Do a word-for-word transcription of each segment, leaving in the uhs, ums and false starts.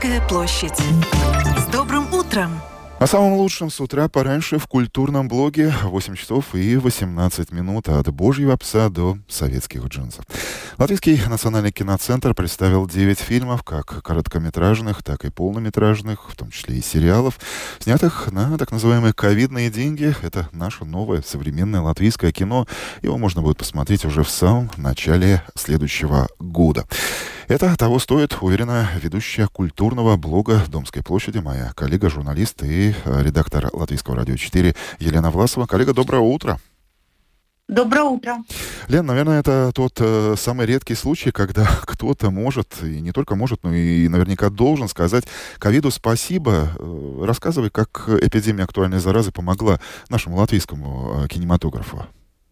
Латвийская площадь. С добрым утром! О самом лучшем с утра пораньше в культурном блоге восемь часов и восемнадцать минут от «Божьего пса» до советских джинсов. Латвийский национальный киноцентр представил девять фильмов, как короткометражных, так и полнометражных, в том числе и сериалов, снятых на так называемые ковидные деньги. Это наше новое современное латвийское кино. Его можно будет посмотреть уже в самом начале следующего года. Это того стоит, уверена ведущая культурного блога «Домской площади», моя коллега-журналист и редактор Латвийского радио четыре Елена Власова. Коллега, доброе утро. Доброе утро. Лен, наверное, это тот э, самый редкий случай, когда кто-то может, и не только может, но и наверняка должен сказать ковиду спасибо. Э, рассказывай, как эпидемия актуальной заразы помогла нашему латвийскому э, кинематографу.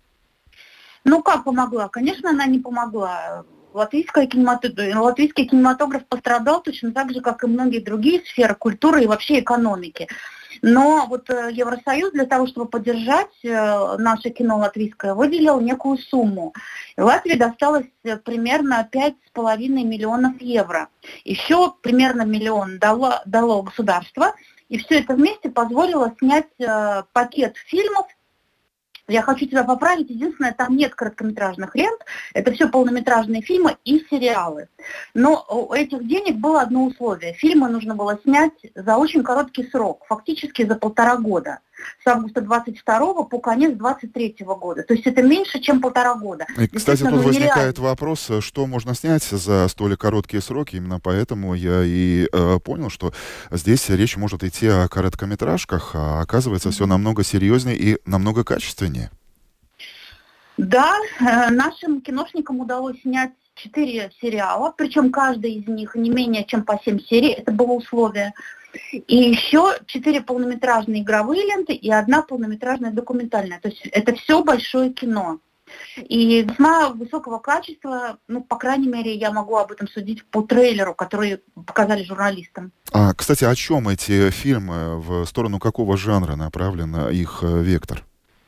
Ну, как помогла? Конечно, она не помогла. Латвийский кинематограф, латвийский кинематограф пострадал точно так же, как и многие другие сферы культуры и вообще экономики. Но вот Евросоюз для того, чтобы поддержать наше кино латвийское, выделил некую сумму. Латвии досталось примерно пять с половиной миллионов евро. Еще примерно миллион дало, дало государство. И все это вместе позволило снять пакет фильмов. Я хочу тебя поправить, единственное, там нет короткометражных лент, это все полнометражные фильмы и сериалы. Но у этих денег было одно условие. Фильмы нужно было снять за очень короткий срок, фактически за полтора года. С августа двадцать второго по конец двадцать третьего года. То есть это меньше, чем полтора года. И, кстати, тут ну, возникает вопрос, что можно снять за столь короткие сроки. Именно поэтому я и э, понял, что здесь речь может идти о короткометражках, а оказывается, mm-hmm. все намного серьезнее и намного качественнее. Да, э, нашим киношникам удалось снять четыре сериала, причем каждый из них не менее чем по семь серий, это было условие. И еще четыре полнометражные игровые ленты и одна полнометражная документальная. То есть это все большое кино. И весьма высокого качества, ну, по крайней мере, я могу об этом судить по трейлеру, который показали журналистам. А, кстати, о чем эти фильмы, в сторону какого жанра направлен их вектор?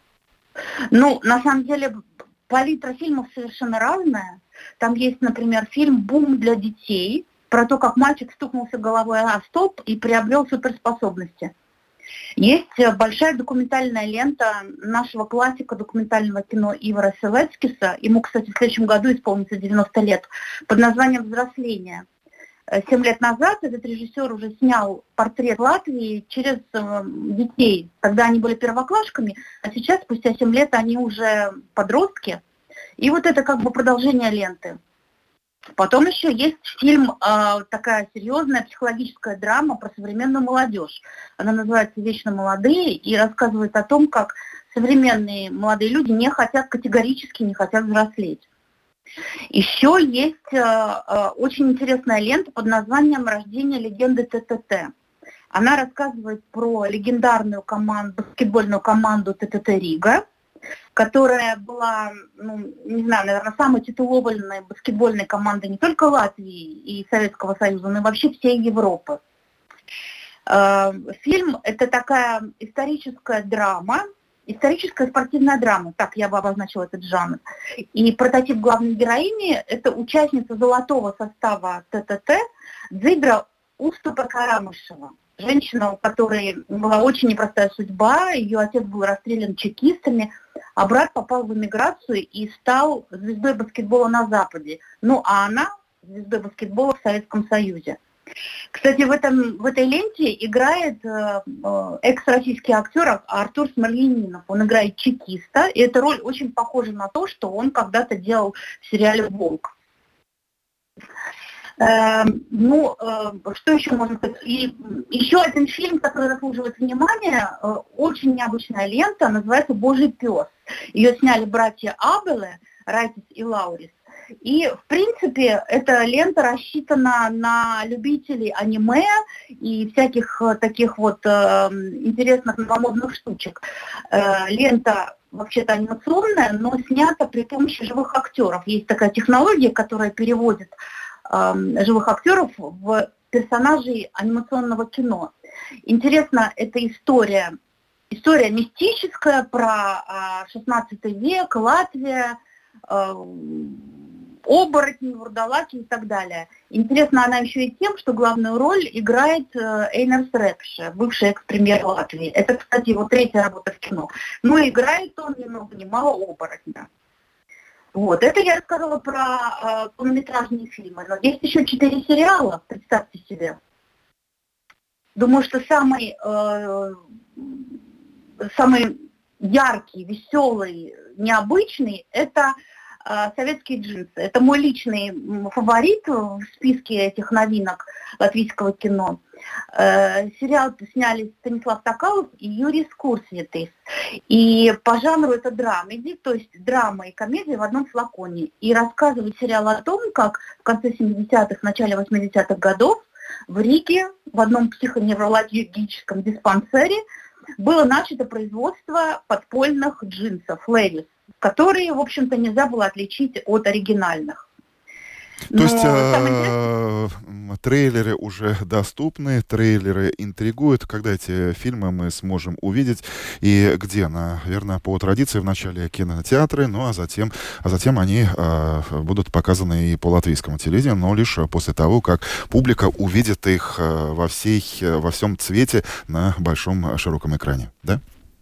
Ну, на самом деле, палитра фильмов совершенно разная. Там есть, например, фильм «Бум для детей», про то, как мальчик стукнулся головой о столб и приобрел суперспособности. Есть большая документальная лента нашего классика документального кино Ивара Селецкиса. Ему, кстати, в следующем году исполнится девяносто лет, под названием «Взросление». Семь лет назад этот режиссер уже снял портрет Латвии через э, детей. Тогда они были первоклашками, а сейчас, спустя семь лет, они уже подростки. И вот это как бы продолжение ленты. Потом еще есть фильм, э, такая серьезная психологическая драма про современную молодежь. Она называется «Вечно молодые» и рассказывает о том, как современные молодые люди не хотят, категорически не хотят взрослеть. Еще есть э, э, очень интересная лента под названием «Рождение легенды ТТТ». Она рассказывает про легендарную команду, баскетбольную команду ТТТ Рига, которая была, ну, не знаю, наверное, самой титулованной баскетбольной командой не только Латвии и Советского Союза, но и вообще всей Европы. Э, фильм – это такая историческая драма, историческая спортивная драма, так я бы обозначила этот жанр. И прототип главной героини – это участница золотого состава ТТТ Дзидра Уступа-Карамышева. Женщина, у которой была очень непростая судьба, ее отец был расстрелян чекистами, а брат попал в эмиграцию и стал звездой баскетбола на Западе. Ну а она звездой баскетбола в Советском Союзе. Кстати, в, этом, в этой ленте играет э, экс-российский актер Артур Смольянинов. Он играет чекиста, и эта роль очень похожа на то, что он когда-то делал в сериале «Волк». Э, ну, э, что еще можно сказать? И еще один фильм, который заслуживает внимания, э, очень необычная лента, называется «Божий пес». Ее сняли братья Абеле, Райтис и Лаурис. И, в принципе, эта лента рассчитана на любителей аниме и всяких таких вот э, интересных новомодных штучек. Э, лента вообще-то анимационная, но снята при помощи живых актеров. Есть такая технология, которая переводит э, живых актеров в персонажей анимационного кино. Интересно, это история, история мистическая про э, шестнадцатый век, Латвия, э, оборотни, вурдалаки и так далее. Интересна она еще и тем, что главную роль играет Эйнарс Репше, бывший экс-премьер Латвии. Это, кстати, его третья работа в кино. Но играет он ни много ни мало оборотня. Вот, это я рассказала про э, полнометражные фильмы. Но есть еще четыре сериала, представьте себе. Думаю, что самый, э, самый яркий, веселый, необычный – это э, «Советские джинсы». Это мой личный фаворит в списке этих новинок латвийского кино. Э, сериал сняли Станислав Токалов и Юрий Скурсвитис. И по жанру это драмеди, то есть драма и комедия в одном флаконе. И рассказывает сериал о том, как в конце семидесятых, начале восьмидесятых годов в Риге в одном психоневрологическом диспансере было начато производство подпольных джинсов, левис, которые, в общем-то, нельзя было отличить от оригинальных. То Но есть э, трейлеры уже доступны, трейлеры интригуют. Когда эти фильмы мы сможем увидеть и где? Наверное, по традиции в начале кинотеатры, ну а затем, а затем они э, будут показаны и по латвийскому телевидению, но лишь после того, как публика увидит их э, во всей, во всем цвете на большом широком экране, да?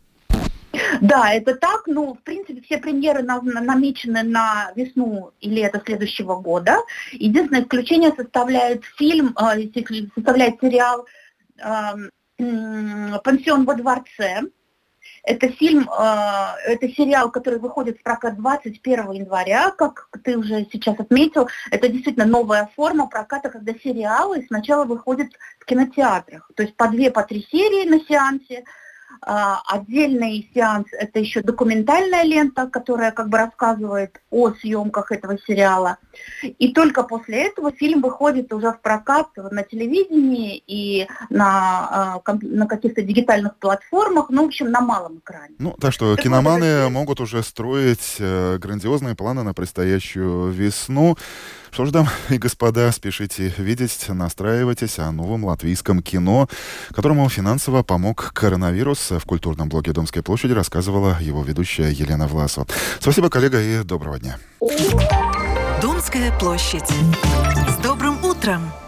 Да, это так. Ну, в принципе, все премьеры на, на, намечены на весну и лето следующего года. Единственное исключение составляет фильм, э, составляет сериал э, э, «Пансион во дворце». Это фильм, э, это сериал, который выходит в прокат двадцать первого января, как ты уже сейчас отметил. Это действительно новая форма проката, когда сериалы сначала выходят в кинотеатрах. То есть по две, по три серии на сеансе. Uh, отдельный сеанс – это еще документальная лента, которая как бы рассказывает о съемках этого сериала. И только после этого фильм выходит уже в прокат на телевидении и на, uh, на каких-то дигитальных платформах, ну, в общем, на малом экране. Ну, так что так киноманы это... могут уже строить э, грандиозные планы на предстоящую весну. Что ж, дамы и господа, спешите видеть, настраивайтесь о новом латвийском кино, которому финансово помог коронавирус. В культурном блоге «Домской площади» рассказывала его ведущая Елена Власова. Спасибо, коллега, и доброго дня. Домская площадь. С добрым утром!